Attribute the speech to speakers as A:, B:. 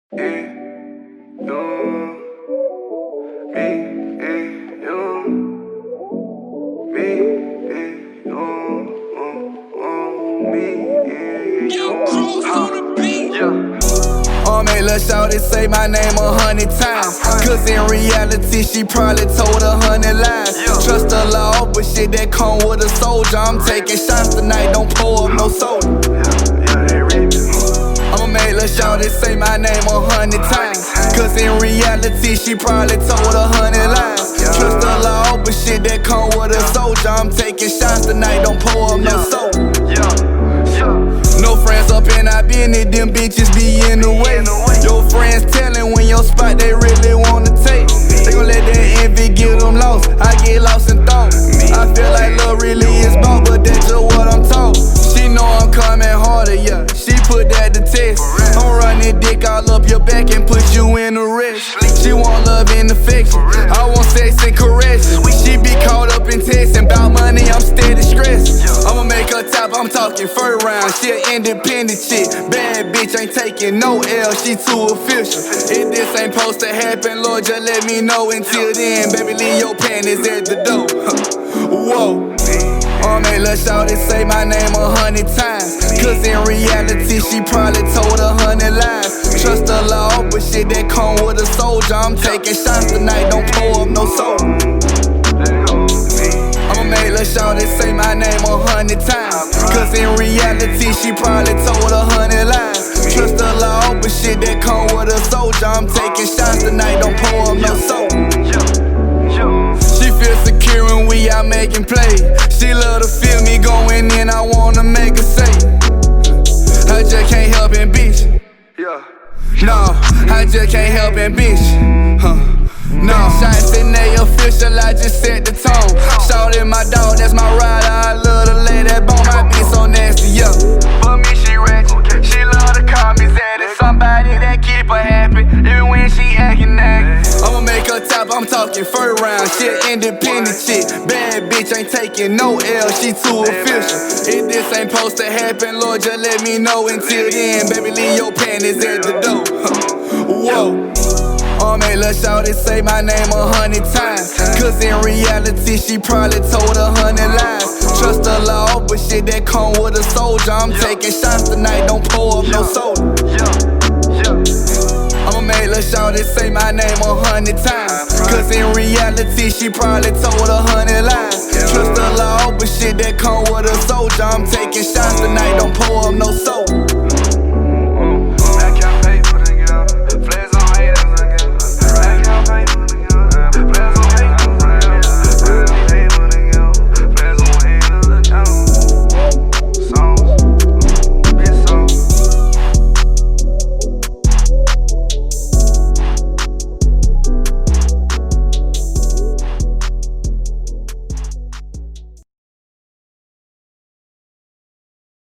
A: Make lil' shawty say my name 100 times, cause in reality she probably told 100 lies. Trust the law, but shit that come with a soldier. I'm taking shots tonight, don't pour up no soda. I'ma make lil' shawty say my name 100 times, cause in reality she probably told 100 lies. Trust the law, but shit that come with a soldier. I'm taking shots tonight, don't pour up no soda. No friends up in our business, them bitches be in the way. Your friends tellin' when your spot they really wanna take. They gon' let that envy get them lost, I get lost in thought. I feel like love really is bought, but that's just what I'm taught. She know I'm coming harder, yeah, she put that to test. I'm running dick all up your back and put you in a rest. She want love and affection, I want sex and caresses. She be caught up in texting about money, I'm steady stressed. I'ma make her top, I'm talking first round. She an independent chick, bad bitch, ain't taking no L, she too official. If this ain't supposed to happen, Lord, just let me know. Until then, baby, leave your panties at the door. Whoa. Make lil' shawty say my name 100 times, cause in reality she probably told 100 lies. Trust the law, but shit that come with a soldier. I'm taking shots tonight, don't pour up no soda. I'ma make lil' shawty say my name 100 times, cause in reality she probably told 100 lies. Trust the law, but shit that come with a soldier. I'm taking shots tonight, don't pour up no soda. She feel secure when we out making plays. She love to feel me going in, I wanna make her say, I just can't help it, bitch. No, I just can't help it, bitch. No, shots in they official, I just set the tone. Shawty my dog, that's my rider, I love to lay that bone. My bitch so nasty, yeah. For me she ratchet, she love to call me Zaddy. Somebody that keep her happy, even when she acting naggy. I'ma make her top, I'm talking first round. She an independent chick, bad bitch, ain't taking no L, she too official. If this ain't supposed to happen, Lord, just let me know. Until then, baby, leave your panties at the door. Whoa. Make lil' shawty say my name 100 times, cause in reality she probably told 100 lies. Trust the law, but shit that come with a soldier. I'm taking shots tonight, don't pour up no soda. I'ma make lil' shawty say my name 100 times, cause in reality she probably told 100 lies. Trust the law, but shit that come with a soldier. I'm taking shots tonight, don't pour up no soda.